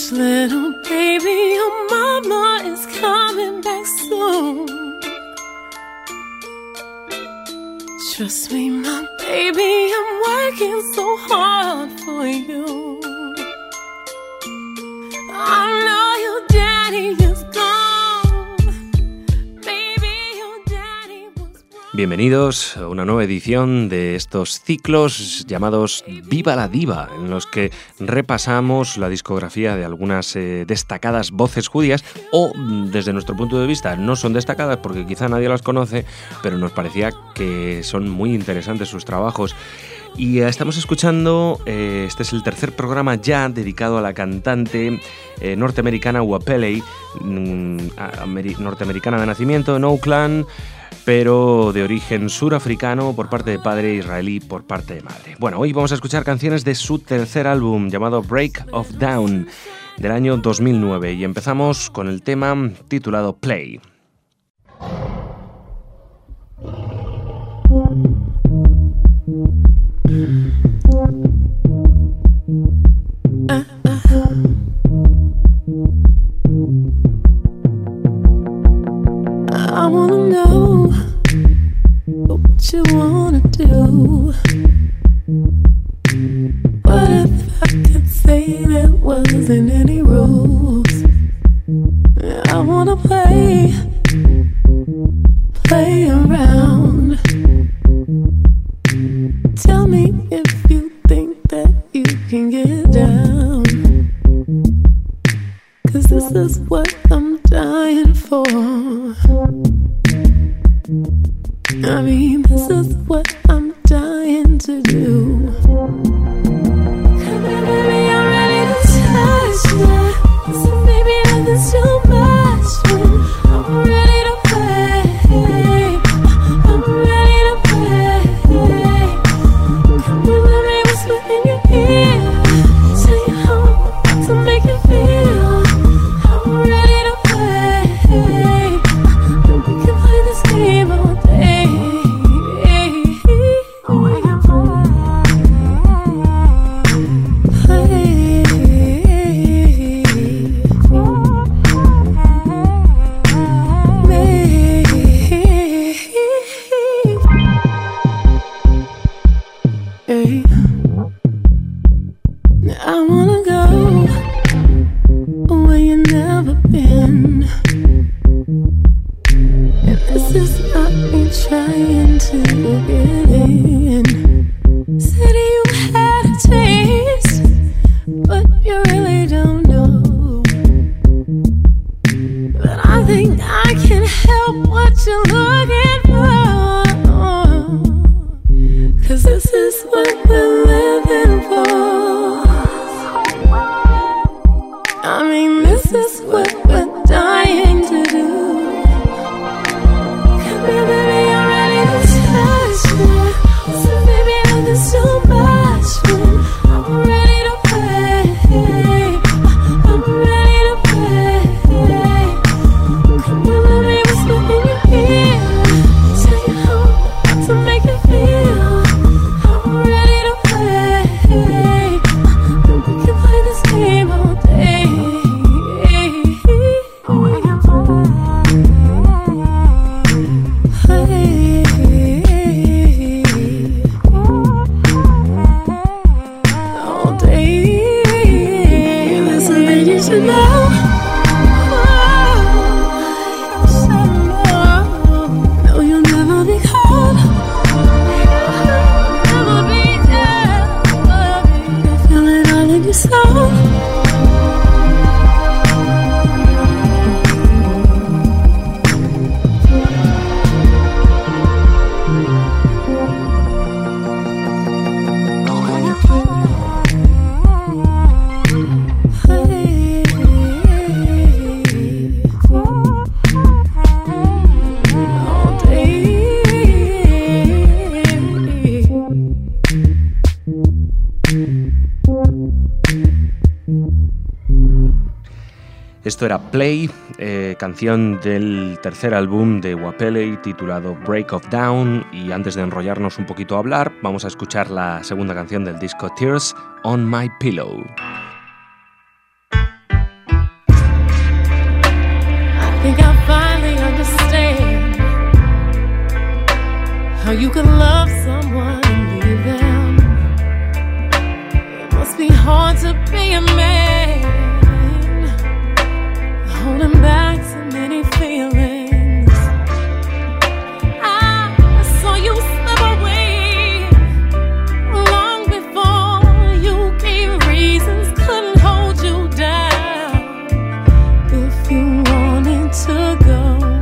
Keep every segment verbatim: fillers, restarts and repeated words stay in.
Hush, little baby, your mama is coming back soon. Trust me, my baby, I'm working so hard for you. I know your daddy is gone. Baby, your daddy was wrong. Bienvenidos a una nueva edición de estos ciclos llamados Viva la Diva, en los que repasamos la discografía de algunas eh, destacadas voces judías, o desde nuestro punto de vista no son destacadas porque quizá nadie las conoce, pero nos parecía que son muy interesantes sus trabajos. Y estamos escuchando, eh, este es el tercer programa ya dedicado a la cantante eh, norteamericana Wapeley, mm, ameri- norteamericana de nacimiento en Oakland, pero de origen surafricano por parte de padre, israelí por parte de madre. Bueno, hoy vamos a escuchar canciones de su tercer álbum llamado Break of Dawn del año dos mil nueve y empezamos con el tema titulado Play. Uh, uh, I wanna know what you wanna do. What if I could say there wasn't any rules? I wanna play, play around. Tell me if you think that you can get down, 'cause this is what I'm dying for. I mean, this is what I'm dying to do. Come here, baby, I'm ready to touch that. Listen, baby, nothing's too much. I'm ready to play. I'm ready to play. Come here, let me whisper in your ear. Tell you how I'm about to make you feel. I'm ready to play. And we can play this game all day. We can play. Hey. I wanna go where you've never been, and this is not me trying to get in. Said you had a taste, but you really don't know. But I think I can help what you're looking for, 'cause this is what we're living for. I mean, this is what we're dying to do. Come here, baby, I'm ready to touch you. Listen, baby, nothing's too much. I'm ready to play. I'm ready to play. Come here, let me whisper in your ear. Tell you how I'm about to make you feel. I'm ready to play. And we can play this game all day. We can play. All day. Listen, baby, you should know. No, you'll never be cold. Never be there. You feel it all in your soul. All day. Esto era Play, eh, canción del tercer álbum de Wapeley titulado Break of Dawn, y antes de enrollarnos un poquito a hablar, vamos a escuchar la segunda canción del disco Tears on My Pillow. you could love someone and leave them. It must be hard to be a man, holding back so many feelings. I saw you slip away long before you gave reasons, couldn't hold you down if you wanted to go.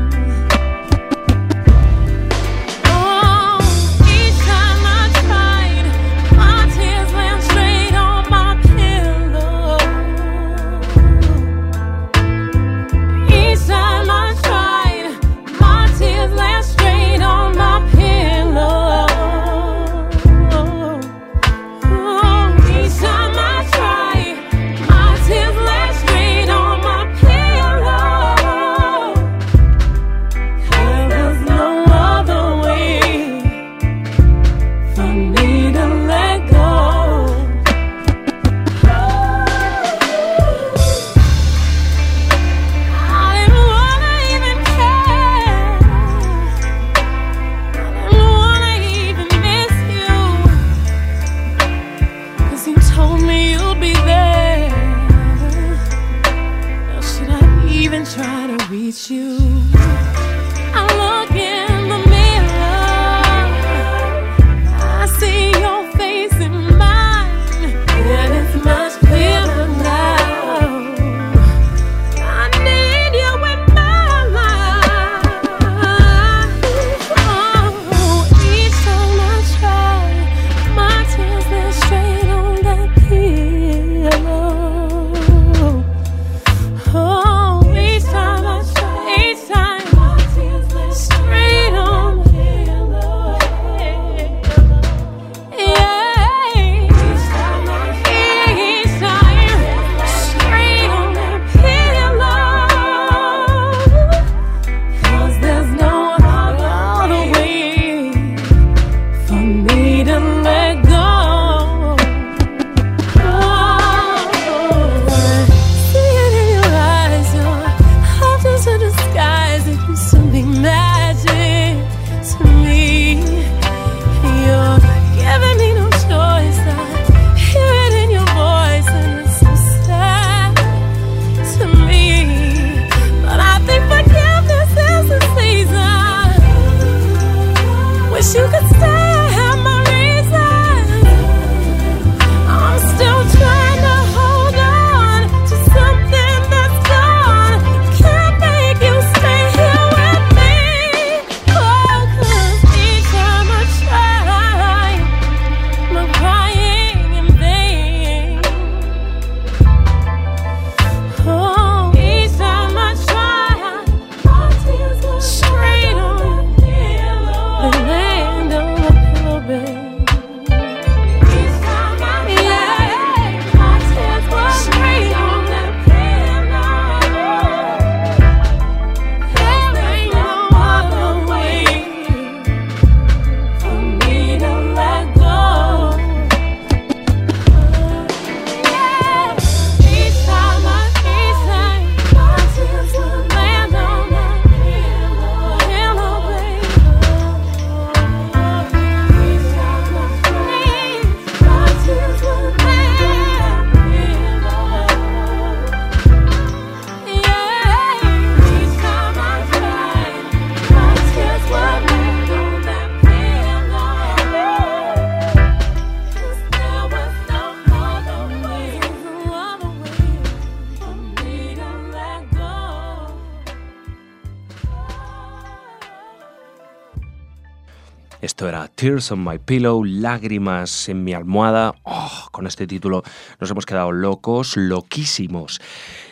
Esto era Tears on My Pillow, lágrimas en mi almohada. Oh, con este título nos hemos quedado locos, loquísimos.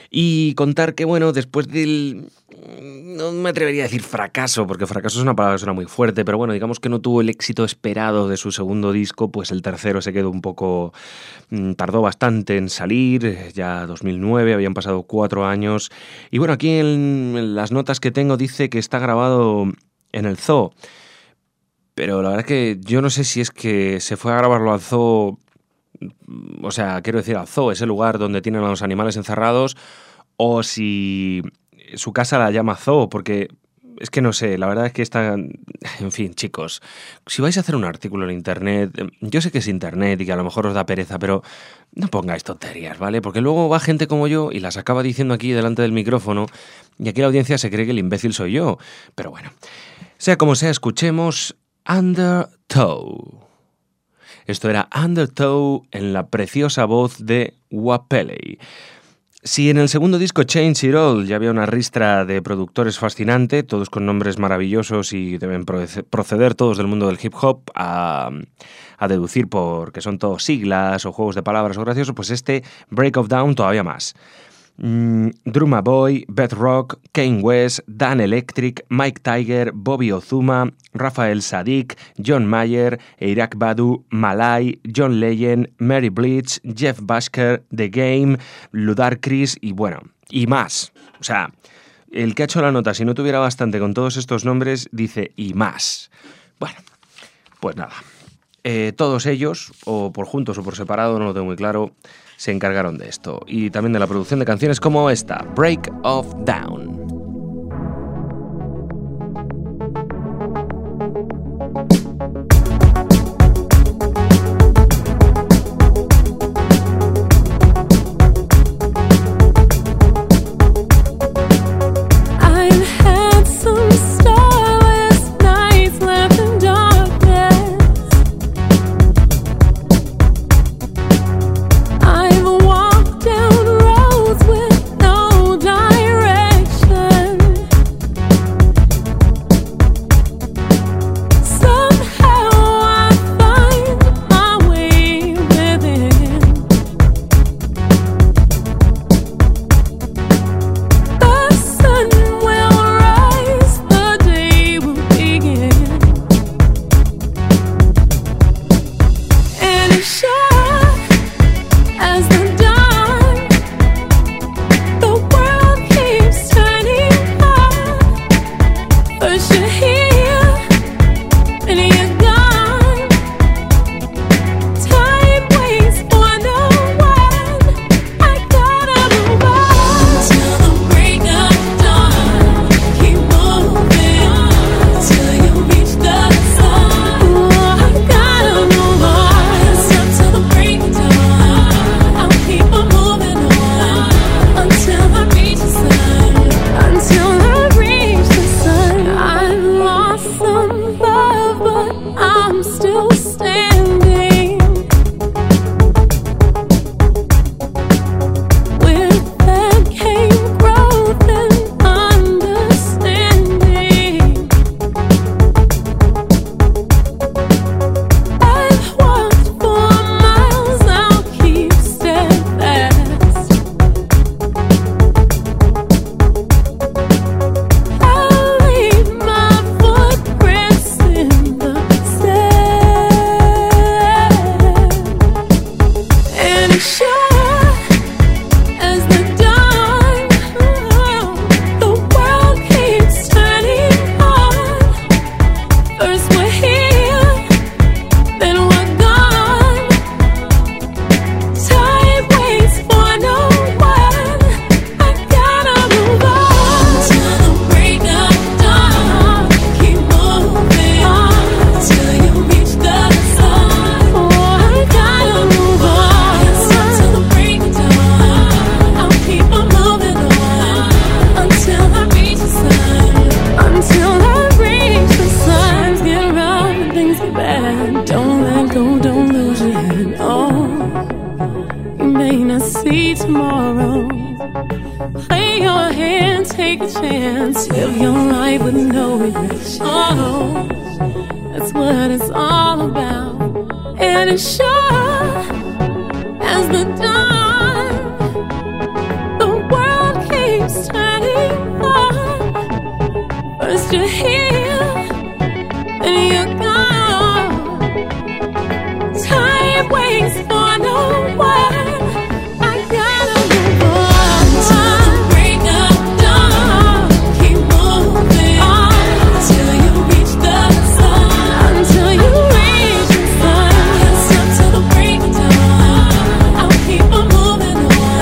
Y contar que, bueno, después del... no me atrevería a decir fracaso, porque fracaso es una palabra que suena muy fuerte, pero bueno, digamos que no tuvo el éxito esperado de su segundo disco, pues el tercero se quedó un poco... tardó bastante en salir, ya dos mil nueve, habían pasado cuatro años. Y bueno, aquí en, en las notas que tengo dice que está grabado en el zoo. Pero la verdad es que yo no sé si es que se fue a grabarlo al zoo, o sea, quiero decir al zoo, ese lugar donde tienen a los animales encerrados, o si su casa la llama zoo, porque es que no sé, la verdad es que está... En fin, chicos, si vais a hacer un artículo en internet, yo sé que es internet y que a lo mejor os da pereza, pero no pongáis tonterías, ¿vale? Porque luego va gente como yo y las acaba diciendo aquí delante del micrófono y aquí la audiencia se cree que el imbécil soy yo. Pero bueno, sea como sea, escuchemos Undertow. Esto era Undertow en la preciosa voz de Wapeley. Si en el segundo disco Change It All ya había una ristra de productores fascinante, todos con nombres maravillosos y deben proceder todos del mundo del hip hop a, a deducir por que son todos siglas o juegos de palabras o graciosos, pues este Break of Dawn todavía más. Mm, Drumma Boy, Beth Rock, Kanye West, Dan Electric, Mike Tiger, Bobby Ozuna, Rafael Sadiq, John Mayer, Iraq Badu, Malay, John Legend, Mary Bleach, Jeff Busker, The Game, Ludacris y bueno, y más. O sea, el que ha hecho la nota, si no tuviera bastante con todos estos nombres, dice y más. Bueno, pues nada. Eh, todos ellos, o por juntos o por separado, no lo tengo muy claro, se encargaron de esto. Y también de la producción de canciones como esta, Break of Dawn.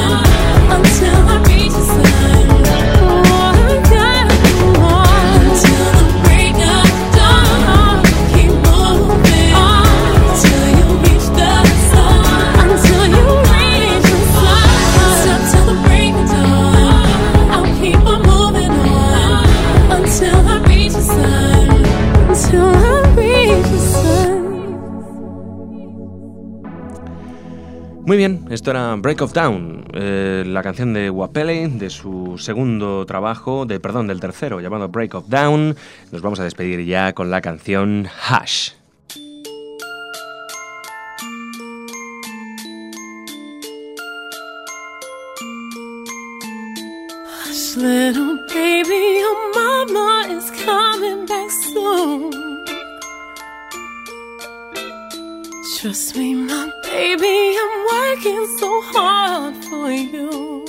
Until Muy bien, esto era Break of Dawn, eh, la canción de Wapele, de su segundo trabajo, de perdón, del tercero, llamado Break of Dawn. Nos vamos a despedir ya con la canción Hush. Hush, little baby, your mama is coming back soon. Trust me, my baby, I'm working so hard for you.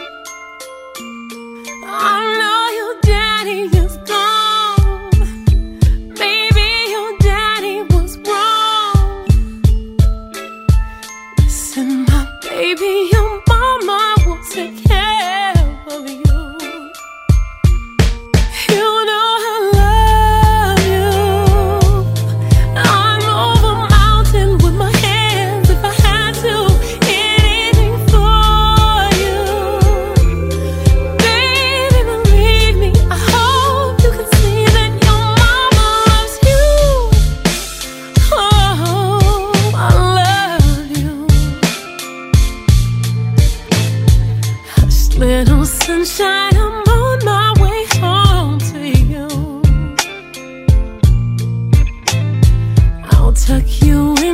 I know your daddy is gone. Maybe your daddy was wrong. Listen, my baby, your mama will take care of you. You know I love you. I'm over mountain with my hands if I had to. Anything for you. Baby, believe me, I hope you can see that your mama loves you. Oh, I love you. Hush, little sunshine, I'm on my way home to you. I'll tuck you in